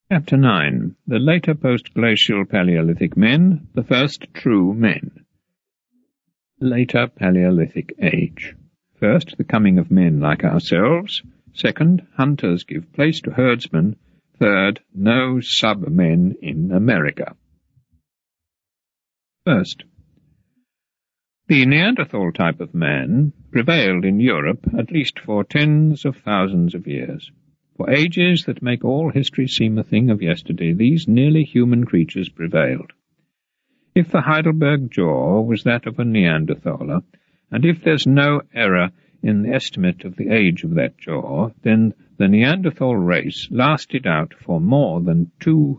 Chapter 9. The later post-glacial Paleolithic men, the first true men. Later Paleolithic age. First, the coming of men like ourselves. Second, hunters give place to herdsmen. Third, no sub-men in America. First, the Neanderthal type of man prevailed in Europe at least for tens of thousands of years. For ages that make all history seem a thing of yesterday, these nearly human creatures prevailed. If the Heidelberg jaw was that of a Neanderthaler, and if there's no error in the estimate of the age of that jaw, then the Neanderthal race lasted out for more than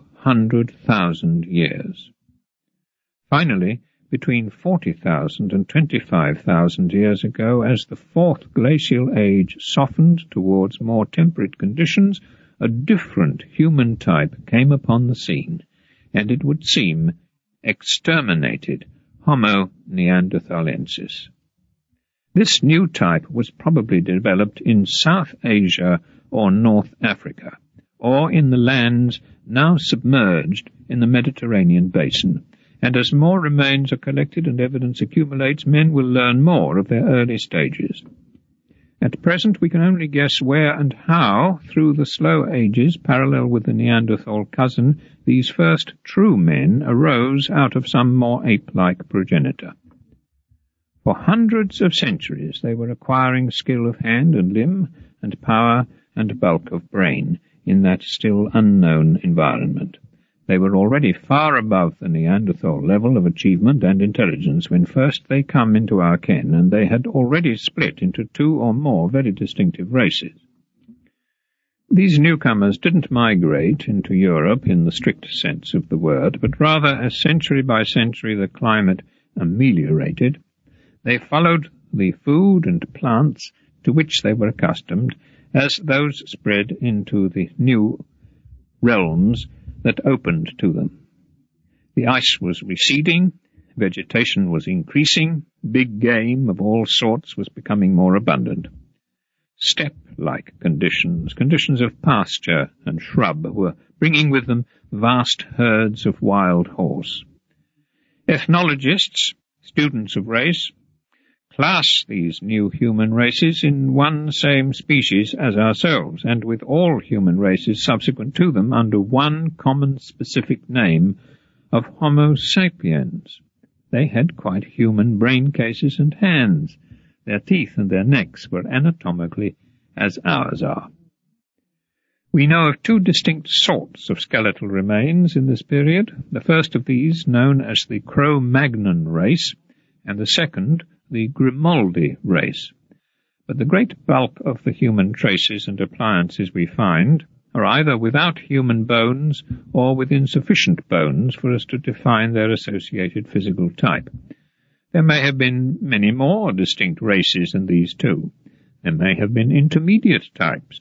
200,000 years. Finally, between 40,000 and 25,000 years ago, as the fourth glacial age softened towards more temperate conditions, a different human type came upon the scene, and it would seem exterminated Homo neanderthalensis. This new type was probably developed in South Asia or North Africa, or in the lands now submerged in the Mediterranean basin, and as more remains are collected and evidence accumulates, men will learn more of their early stages. At present we can only guess where and how, through the slow ages parallel with the Neanderthal cousin, these first true men arose out of some more ape-like progenitor. For hundreds of centuries they were acquiring skill of hand and limb, and power and bulk of brain in that still unknown environment. They were already far above the Neanderthal level of achievement and intelligence when first they come into our ken, and they had already split into two or more very distinctive races. These newcomers didn't migrate into Europe in the strict sense of the word, but rather, as century by century the climate ameliorated, they followed the food and plants to which they were accustomed, as those spread into the new realms that opened to them. The ice was receding, vegetation was increasing, big game of all sorts was becoming more abundant. Steppe-like conditions of pasture and shrub, were bringing with them vast herds of wild horse. Ethnologists, students of race, class these new human races in one same species as ourselves, and with all human races subsequent to them under one common specific name of Homo sapiens. They had quite human brain cases and hands. Their teeth and their necks were anatomically as ours are. We know of two distinct sorts of skeletal remains in this period, the first of these known as the Cro-Magnon race, and the second the Grimaldi race. But the great bulk of the human traces and appliances we find are either without human bones or with insufficient bones for us to define their associated physical type. There may have been many more distinct races than these two. There may have been intermediate types.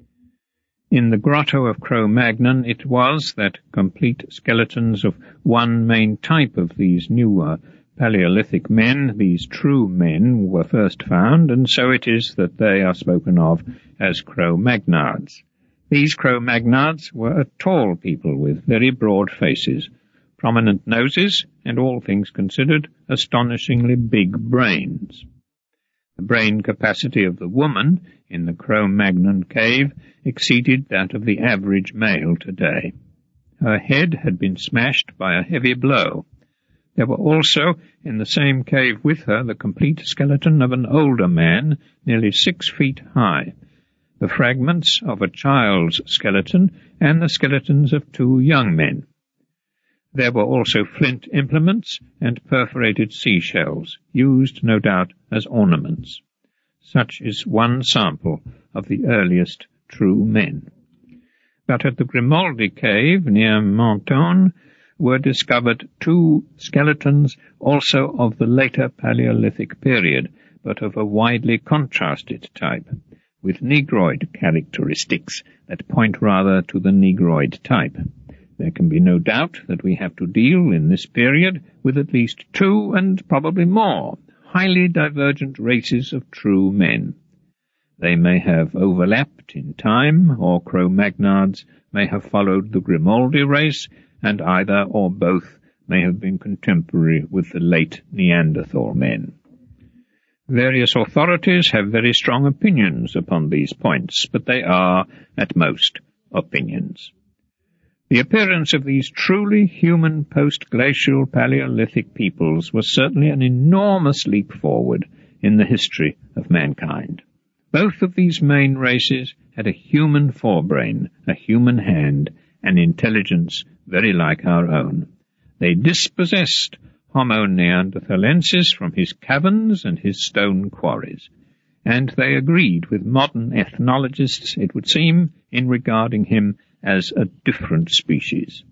In the grotto of Cro-Magnon it was that complete skeletons of one main type of these newer Paleolithic men, these true men, were first found, and so it is that they are spoken of as Cro-Magnards. These Cro-Magnards were a tall people with very broad faces, prominent noses, and all things considered, astonishingly big brains. The brain capacity of the woman in the Cro-Magnon cave exceeded that of the average male today. Her head had been smashed by a heavy blow. There were also in the same cave with her the complete skeleton of an older man, nearly 6 feet high, the fragments of a child's skeleton, and the skeletons of 2 young men. There were also flint implements and perforated seashells, used, no doubt, as ornaments. Such is one sample of the earliest true men. But at the Grimaldi cave near Menton were discovered 2 skeletons also of the later Paleolithic period, but of a widely contrasted type, with negroid characteristics that point rather to the negroid type. There can be no doubt that we have to deal in this period with at least 2, and probably more, highly divergent races of true men. They may have overlapped in time, or Cro-Magnards may have followed the Grimaldi race, and either or both may have been contemporary with the late Neanderthal men. Various authorities have very strong opinions upon these points, but they are, at most, opinions. The appearance of these truly human post-glacial Paleolithic peoples was certainly an enormous leap forward in the history of mankind. Both of these main races had a human forebrain, a human hand, and intelligence very like our own. They dispossessed Homo neanderthalensis from his caverns and his stone quarries, and they agreed with modern ethnologists, it would seem, in regarding him as a different species.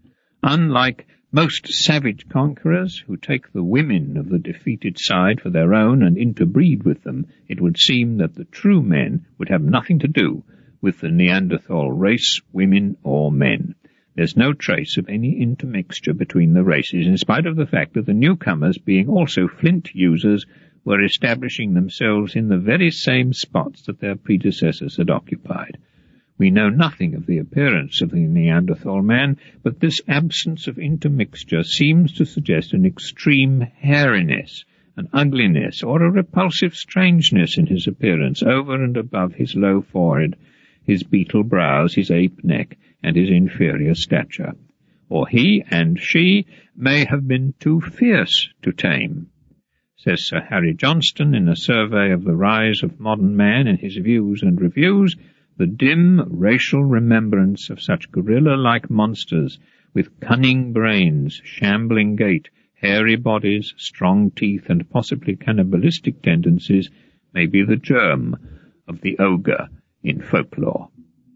Unlike most savage conquerors who take the women of the defeated side for their own and interbreed with them, it would seem that the true men would have nothing to do with the Neanderthal race, women or men. There's no trace of any intermixture between the races, in spite of the fact that the newcomers, being also flint users, were establishing themselves in the very same spots that their predecessors had occupied. We know nothing of the appearance of the Neanderthal man, but this absence of intermixture seems to suggest an extreme hairiness, an ugliness, or a repulsive strangeness in his appearance over and above his low forehead, his beetle brows, his ape neck, and his inferior stature. Or he and she may have been too fierce to tame. Says Sir Harry Johnston in a survey of the rise of modern man in his Views and Reviews, the dim racial remembrance of such gorilla-like monsters with cunning brains, shambling gait, hairy bodies, strong teeth, and possibly cannibalistic tendencies may be the germ of the ogre in folklore.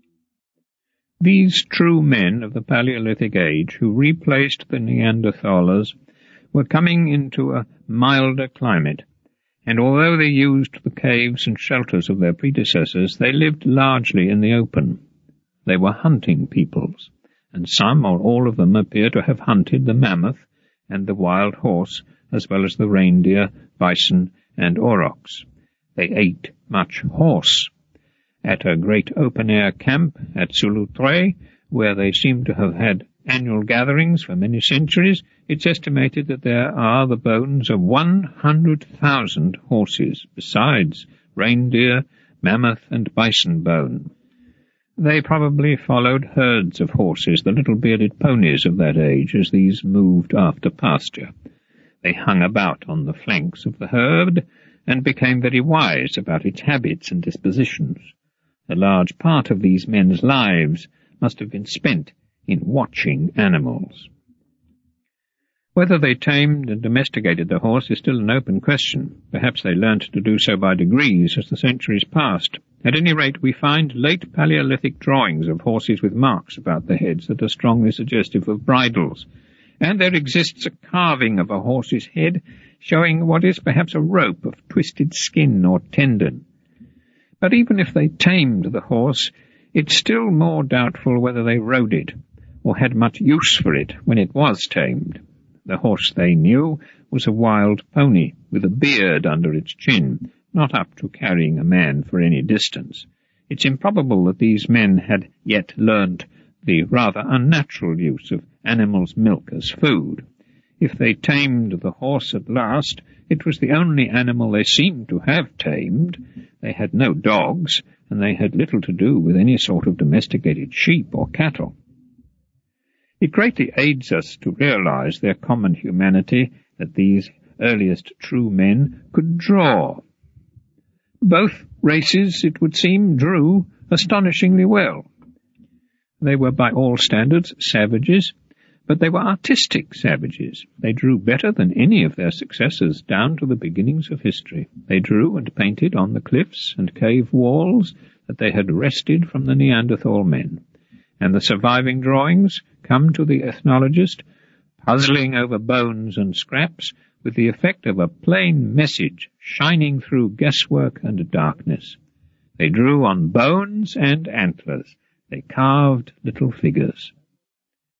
These true men of the Paleolithic age who replaced the Neanderthalers were coming into a milder climate, and although they used the caves and shelters of their predecessors, they lived largely in the open. They were hunting peoples, and some or all of them appear to have hunted the mammoth and the wild horse, as well as the reindeer, bison, and aurochs. They ate much horse. At a great open-air camp at Sulutre, where they seem to have had annual gatherings for many centuries, it's estimated that there are the bones of 100,000 horses, besides reindeer, mammoth, and bison bone. They probably followed herds of horses, the little bearded ponies of that age, as these moved after pasture. They hung about on the flanks of the herd, and became very wise about its habits and dispositions. A large part of these men's lives must have been spent in watching animals. Whether they tamed and domesticated the horse is still an open question. Perhaps they learnt to do so by degrees as the centuries passed. At any rate, we find late Paleolithic drawings of horses with marks about the heads that are strongly suggestive of bridles, and there exists a carving of a horse's head showing what is perhaps a rope of twisted skin or tendon. But even if they tamed the horse, it's still more doubtful whether they rode it, or had much use for it when it was tamed. The horse they knew was a wild pony, with a beard under its chin, not up to carrying a man for any distance. It's improbable that these men had yet learnt the rather unnatural use of animals' milk as food. If they tamed the horse at last, it was the only animal they seemed to have tamed. They had no dogs, and they had little to do with any sort of domesticated sheep or cattle. It greatly aids us to realize their common humanity that these earliest true men could draw. Both races, it would seem, drew astonishingly well. They were by all standards savages, but they were artistic savages. They drew better than any of their successors down to the beginnings of history. They drew and painted on the cliffs and cave walls that they had wrested from the Neanderthal men, and the surviving drawings come to the ethnologist, puzzling over bones and scraps, with the effect of a plain message shining through guesswork and darkness. They drew on bones and antlers. They carved little figures.